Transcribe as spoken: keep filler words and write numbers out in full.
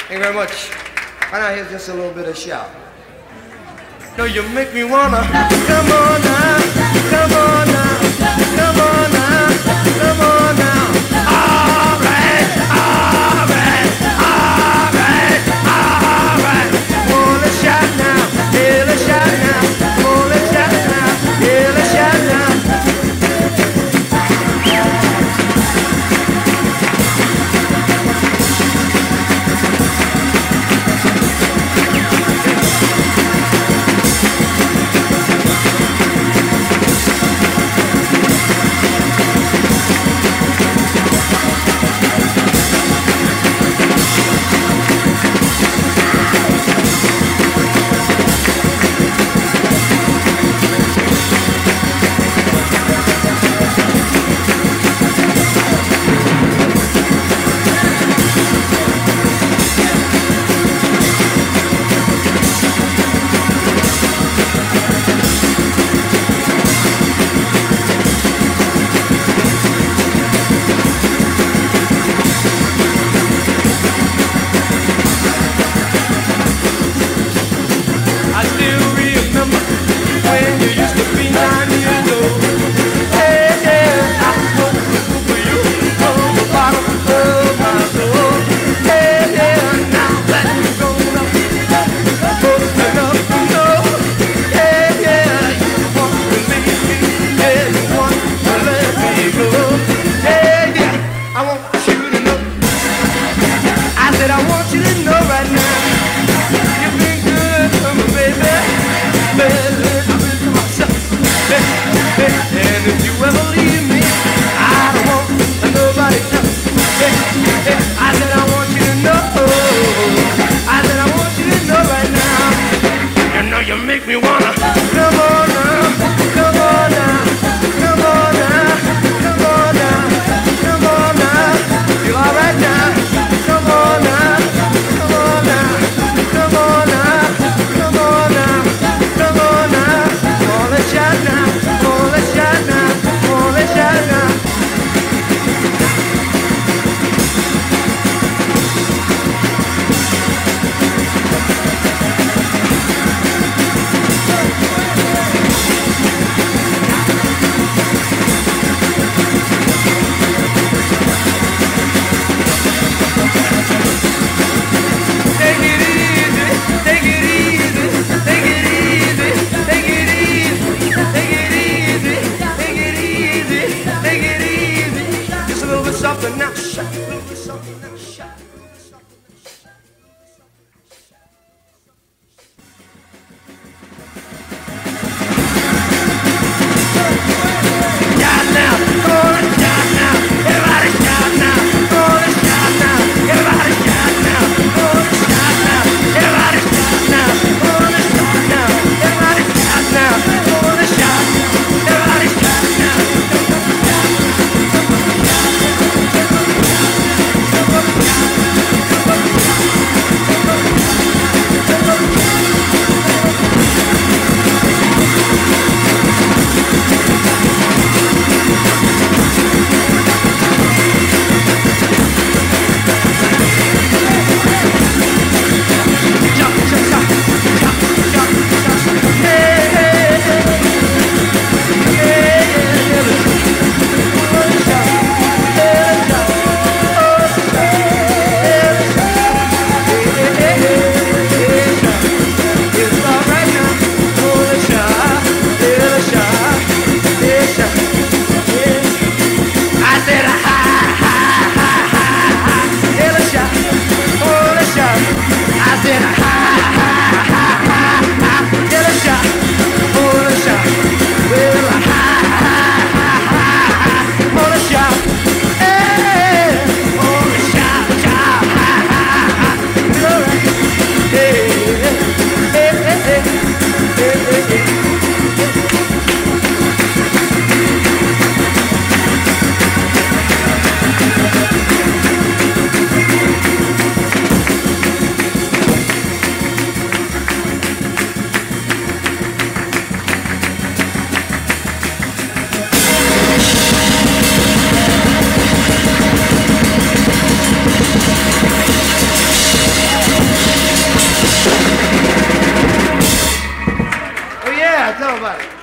Thank you very much. Right now, here's just a little bit of shout. No, you make me wanna come on now, come on now, come on now, come on now. All right, all right, all right, all right. Come on, let's shout now, yeah, let's shout now. Come on, let's shout now, yeah, let's shout now. How about it?